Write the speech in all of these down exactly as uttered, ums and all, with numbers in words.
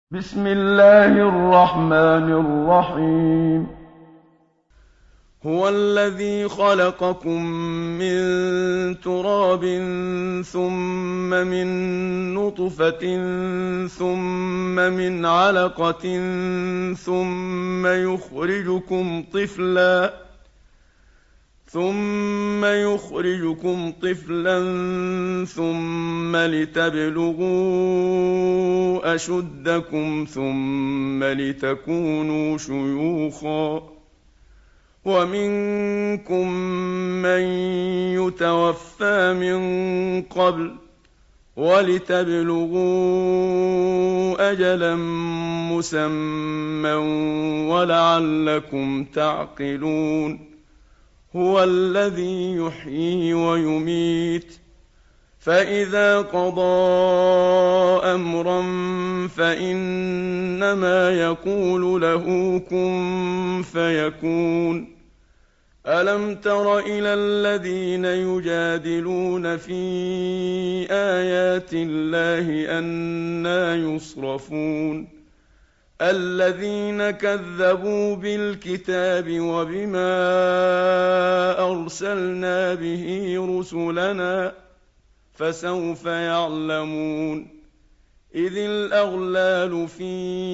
بسم الله الرحمن الرحيم. هو الذي خلقكم من تراب ثم من نطفة ثم من علقة ثم يخرجكم طفلا ثم يخرجكم طفلا ثم لتبلغوا أشدكم ثم لتكونوا شيوخا ومنكم من يتوفى من قبل ولتبلغوا أجلا مسمى ولعلكم تعقلون. هو الذي يحيي ويميت فإذا قضى أمرا فإنما يقول له كن فيكون. ألم تر إلى الذين يجادلون في آيات الله أنى يصرفون الذين كذبوا بالكتاب وبما أرسلنا به رسلنا فسوف يعلمون. إذ الأغلال في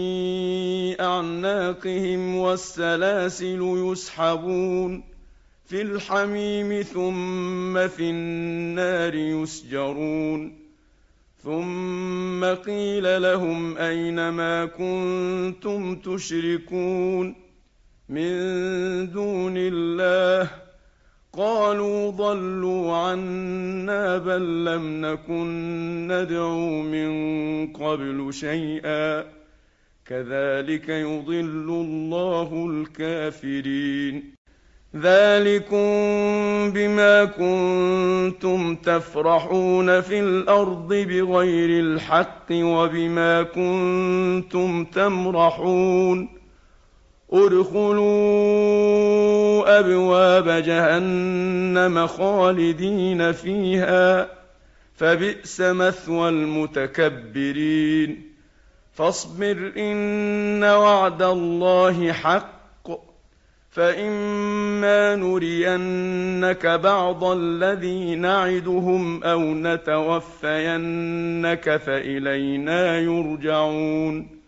أعناقهم والسلاسل يسحبون في الحميم ثم في النار يسجرون. ثم قيل لهم أين ما كنتم تشركون من دون الله قالوا ضلوا عنا بل لم نكن ندعو من قبل شيئا كذلك يضل الله الكافرين. ذلكم بما كنتم تفرحون في الأرض بغير الحق وبما كنتم تمرحون. ادخلوا أبواب جهنم خالدين فيها فبئس مثوى المتكبرين. فاصبر إن وعد الله حق فإما نرينك بعض الذي نعدهم أو نتوفينك فإلينا يرجعون.